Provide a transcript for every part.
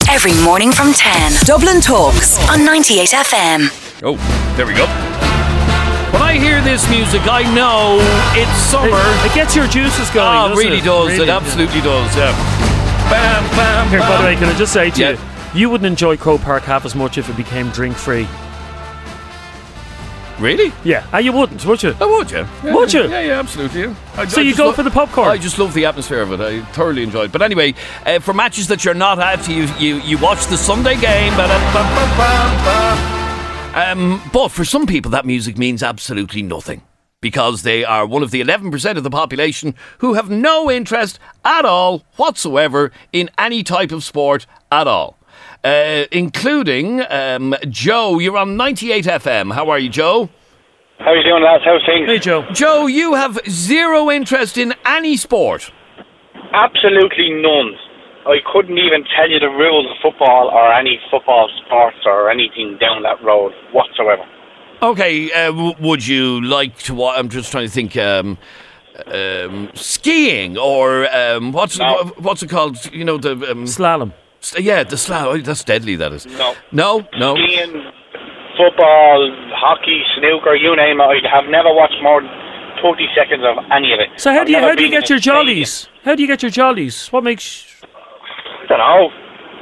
Every morning from 10. Dublin Talks on 98 FM. Oh, there we go. When I hear this music, I know it's summer. It gets your juices going. Oh, it really does. It absolutely does. Yeah. Bam, bam, Here, by the way, can I just say to Yeah. you, you wouldn't enjoy Croke Park half as much if it became drink-free. Really? Yeah, you wouldn't, would you? Oh, would you? Yeah, Would you? Yeah, absolutely. So you go for the popcorn? I just love the atmosphere of it. I thoroughly enjoy it. But anyway, for matches that you're not at, you watch the Sunday game. But for some people, that music means absolutely nothing. Because they are one of the 11% of the population who have no interest at all whatsoever in any type of sport at all. Including Joe. You're on 98 FM. How are you, Joe? How are you doing, lads? How's things? Hey, Joe. Joe, you have zero interest in any sport. Absolutely none. I couldn't even tell you the rules of football or any football sports or anything down that road whatsoever. Okay, would you like to I'm just trying to think, skiing or what's it called? You know, the... Slalom. Yeah, the slalom. That's deadly, that is. No? Skiing, football, hockey, snooker, you name it. I have never watched more than 30 seconds of any of it. So how do you get your jollies? How do you get your jollies? What makes... I don't know.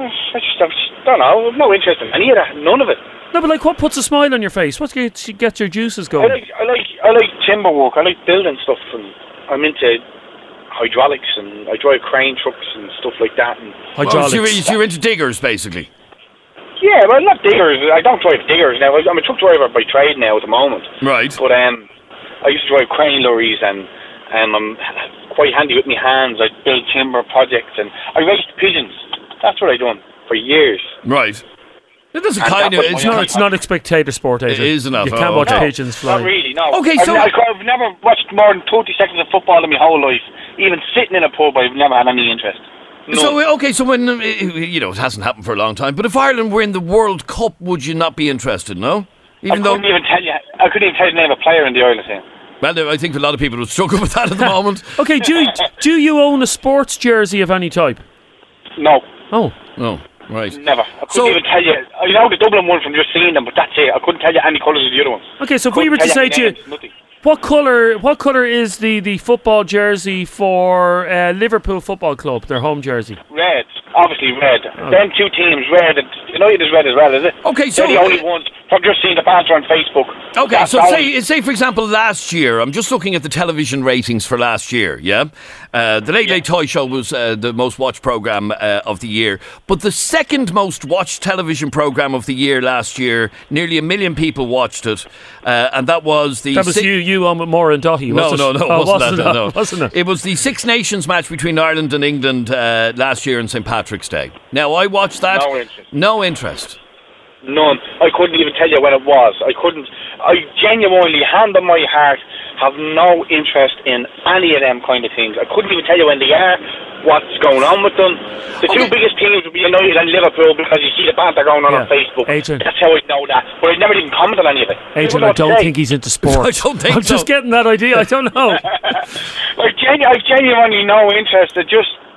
I just don't know. I've no interest in any of that. None of it. No, but like, what puts a smile on your face? What gets your juices going? I like timber work. I like building stuff, and I'm into hydraulics, and I drive crane trucks and stuff like that. And Hydraulics. So you're into diggers, basically. yeah, well, not diggers. I don't drive diggers now. I'm a truck driver by trade now at the moment. Right. But I used to drive crane lorries, and I'm quite handy with my hands. I build timber projects, and I raced pigeons. That's what I done for years. Right. That's a And kind that of... was It's not a spectator sport, It Adrian. is enough. You can't Oh, watch okay. pigeons fly. Not really, no. Okay, so- I've never watched more than 30 seconds of football in my whole life. Even sitting in a pub, I've never had any interest. None. So when, it hasn't happened for a long time, but if Ireland were in the World Cup, would you not be interested, no? I couldn't even tell you the name of a player in the Ireland team. Well, I think a lot of people would struggle with that at the moment. Okay, do you own a sports jersey of any type? No, Oh. Oh, right. never. I couldn't even tell you. I know the Dublin one from just seeing them, but that's it. I couldn't tell you any colours of the other ones. Okay, so if we were to say to you, nothing. what colour is the football jersey for Liverpool Football Club, their home jersey? Red, obviously red. Them two teams, red. And United is red as well, is it? Okay, so- they're the only ones. From just seeing the banter on Facebook. Okay, That's so all. say for example last year, I'm just looking at the television ratings for last year, yeah? The Late Late Toy Show was the most watched programme of the year, but the second most watched television programme of the year last year, nearly 1 million people watched it, and that was the... That was you on with Maura and Doherty, No, wasn't it? it wasn't that. No. Wasn't it? It was the Six Nations match between Ireland and England last year on St. Patrick's Day. Now, I watched that. No interest. No interest. None. I couldn't even tell you when it was. I genuinely, hand on my heart, have no interest in any of them kind of things. I couldn't even tell you when they are, what's going on with them. The two biggest teams would be United and Liverpool, because you see the banter going on Facebook. Adrian. That's how I know that. But I never even commented on any of it. Adrian, I don't think he's into sport. I don't think I'm so. just getting that idea. I don't know. I've genuinely no interest. And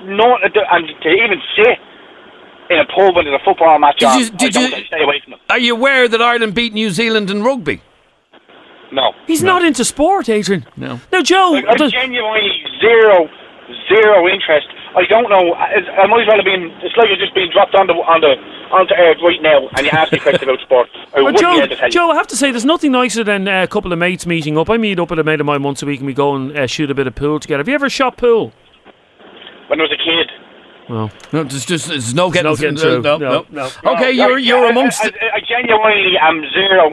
to even sit in a pub when there's a football match on, I stay away from them. Are you aware that Ireland beat New Zealand in rugby? No. He's not into sport, Adrian. No. Now, Joe... I've genuinely zero interest. I don't know. I might as well have been. It's like you're just being dropped onto earth right now, and you ask me a question about sport. I wouldn't be able to tell you. Joe, I have to say, there's nothing nicer than a couple of mates meeting up. I meet up with a mate of mine once a week, and we go and shoot a bit of pool together. Have you ever shot pool? When I was a kid. Well, No, there's no getting through. No. No. Okay, you're amongst. I genuinely am zero.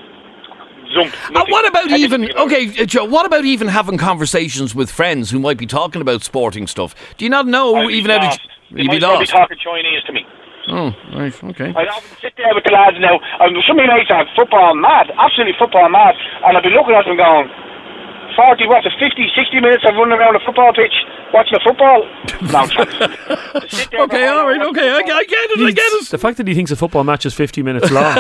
What about even? Okay, Joe. What about even having conversations with friends who might be talking about sporting stuff? Do you not know even how to? You'd be They might be lost. talking Chinese to me. Oh, right. Okay. I'd often sit there with the lads now. Some of my mates are football mad, absolutely football mad, and I'd be looking at them going, 40, 50, 60 minutes of running around a football pitch, watching the football. No chance. Okay, all right, okay, I get it. the fact that he thinks a football match is 50 minutes long.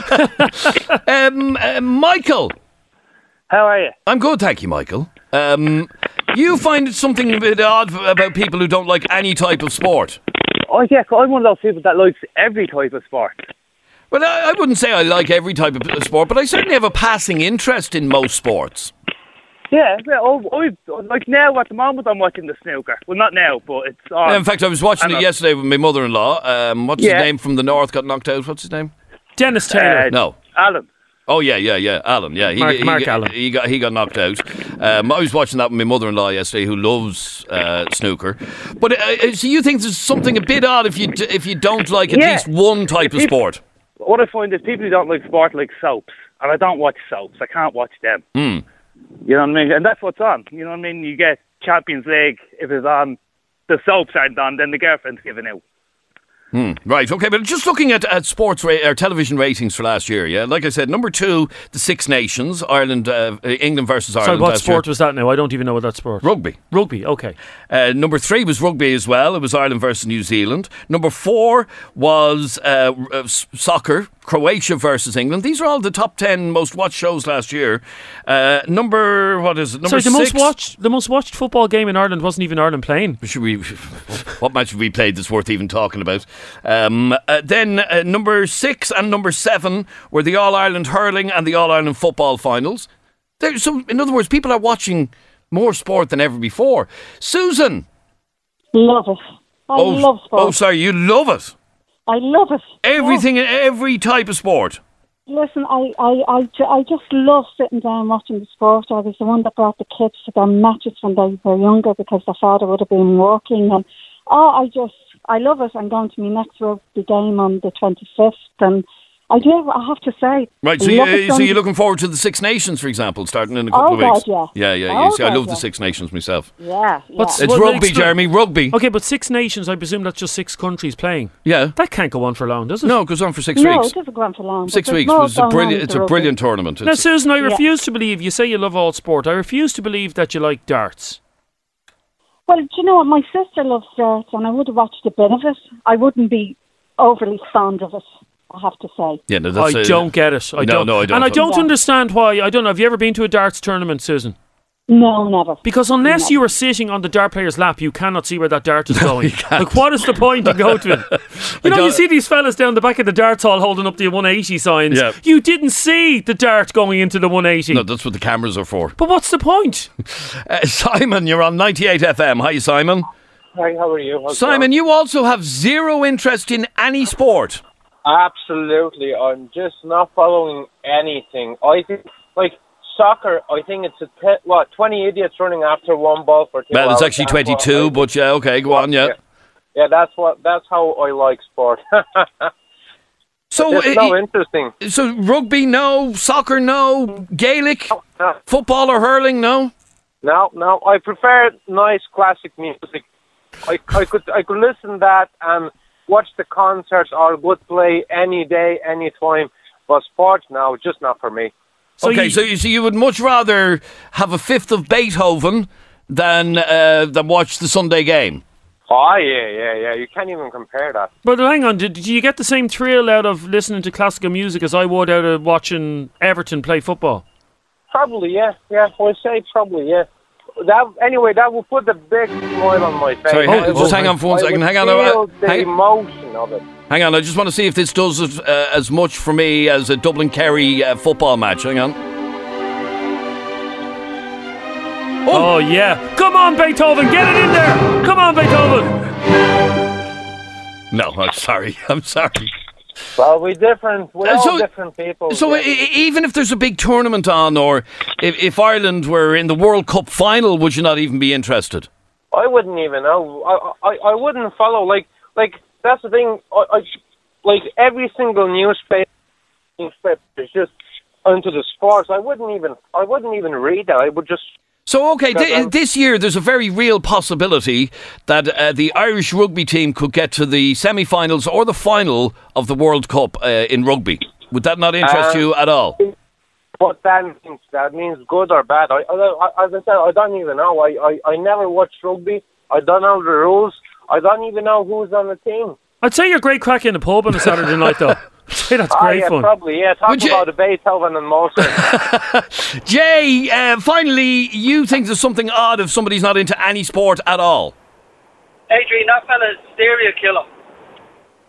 Michael. How are you? I'm good, thank you, Michael. You find something a bit odd about people who don't like any type of sport? Oh yeah, 'cause I'm one of those people that likes every type of sport. Well, I wouldn't say I like every type of sport, but I certainly have a passing interest in most sports. Yeah, like now at the moment I'm watching the snooker. Well, not now, but it's on. In fact, I was watching it yesterday with my mother-in-law. What's his name from the north got knocked out? What's his name? Dennis Taylor. No. Alan. Oh yeah, Alan. Yeah, Mark Allen. He got knocked out. I was watching that with my mother-in-law yesterday, who loves snooker. But so you think there's something a bit odd if you don't like at least one type of sport? What I find is people who don't like sport like soaps, and I don't watch soaps. I can't watch them. You know what I mean? And that's what's on. You know what I mean? You get Champions League if it's on. The soaps aren't on, then the girlfriend's giving out. Right, okay, but just looking at sports or television ratings for last year, yeah, like I said, number 2, the Six Nations, Ireland, England versus Ireland. Sorry, what sport was that now? I don't even know what that sport. Rugby. Rugby, okay. Number 3 was rugby as well. It was Ireland versus New Zealand. Number 4 was soccer, Croatia versus England. These are all the top 10 most watched shows last year. Number, what is it? Number 6. The most watched football game in Ireland wasn't even Ireland playing. What match have we played that's worth even talking about? Then number 6 and number 7 were the All-Ireland hurling and the All-Ireland football finals. So, in other words, people are watching more sport than ever before. Susan! Love it. I love sport. Oh, sorry, you love it? I love it. Everything and every type of sport. Listen, I just love sitting down watching the sport. I was the one that brought the kids to their matches when they were younger because their father would have been working. And I love it. I'm going to my next rugby game on the 25th, and I have to say. Right, so you're looking forward to the Six Nations, for example, starting in a couple of weeks? God, yeah. Yeah. See, I love the Six Nations myself. Yeah. It's rugby, Jeremy, rugby. Okay, but Six Nations, I presume that's just 6 countries playing. Yeah. That can't go on for long, does it? No, it goes on for 6 weeks. No, it doesn't go on for long. 6 weeks. It's a brilliant tournament. Now, Susan, I refuse to believe, you say you love all sport, I refuse to believe that you like darts. Well, do you know what? My sister loves darts, and I would have watched a bit of it. I wouldn't be overly fond of it, I have to say. Yeah, no, I don't get it. I don't. And I don't understand why. I don't know. Have you ever been to a darts tournament, Susan? No, never. Because unless you are sitting on the dart player's lap, you cannot see where that dart is going. Like, what is the point in going to it? You see these fellas down the back of the darts hall holding up the 180 signs. Yeah. You didn't see the dart going into the 180. No, that's what the cameras are for. But what's the point? Simon, you're on 98 FM. Hi, Simon. Hi, how are you? Simon, you also have zero interest in any sport. Absolutely. I'm just not following anything. I think, soccer, I think it's 20 idiots running after one ball for 2 hours. Well, it's actually 22, but yeah, okay, go on, yeah. Yeah, that's how I like sport. So it's so interesting. So rugby, no. Soccer, no. Gaelic, football or hurling, no. No. I prefer nice classic music. I could listen to that and watch the concerts or good play any day, any time. But sports, no, just not for me. So you would much rather have a fifth of Beethoven than watch the Sunday game? Oh, yeah. You can't even compare that. But hang on, did you get the same thrill out of listening to classical music as I would out of watching Everton play football? Probably, yeah. I'd say probably, yeah. That will put a big smile on my face. Sorry, just hang on for 1 second. Hang on. The emotion of it. Hang on, I just want to see if this does as much for me as a Dublin-Kerry football match. Hang on. Oh, yeah. Come on, Beethoven, get it in there. Come on, Beethoven. No, I'm sorry. Well, we're different. We're all different people. So even if there's a big tournament on, or if Ireland were in the World Cup final, would you not even be interested? I wouldn't even know. I wouldn't follow. Like that's the thing. Like every single newspaper is just into the sports. I wouldn't even read that. I would just. So, okay, this year there's a very real possibility that the Irish rugby team could get to the semi-finals or the final of the World Cup in rugby. Would that not interest you at all? What that means good or bad. As I said, I don't even know. I never watched rugby. I don't know the rules. I don't even know who's on the team. I'd say you're great crack in the pub on a Saturday night, though. Hey, that's great fun. Probably, yeah. Talk about the Beethoven and Mozart. Jay, finally, you think there's something odd if somebody's not into any sport at all? Adrian, that fella's serial killer.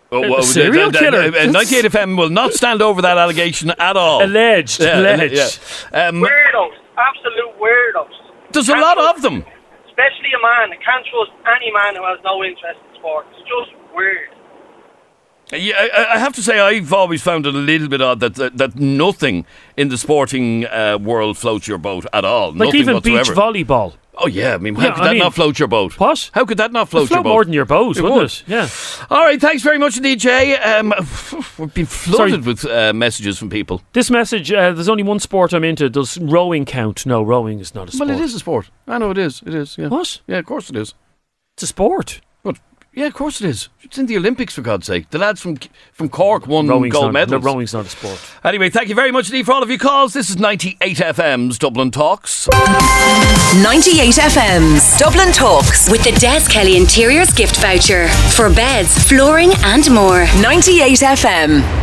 Serial killer? 98 FM will not stand over that allegation at all. Alleged. Weirdos. Absolute weirdos. There's a lot of them. Especially a man. I can't trust any man who has no interest in sport. It's just weird. Yeah, I have to say, I've always found it a little bit odd that nothing in the sporting world floats your boat at all. Like nothing even whatsoever. beach volleyball. Oh, yeah. I mean, how could that not float your boat? What? How could that not float your boat? More than your boat, wouldn't it? Yeah. All right, thanks very much indeed, Jay. We've been flooded with messages from people. This message, there's only one sport I'm into. Does rowing count? No, rowing is not a sport. Well, it is a sport. I know it is. It is, yeah. What? Yeah, of course it is. It's a sport. But, yeah, of course it is. It's in the Olympics, for God's sake. The lads from Cork won gold medals. No, rowing's not a sport. Anyway, thank you very much indeed for all of your calls. This is 98 FM's Dublin Talks. 98 FM's Dublin Talks with the Des Kelly Interiors gift voucher for beds, flooring and more. 98 FM.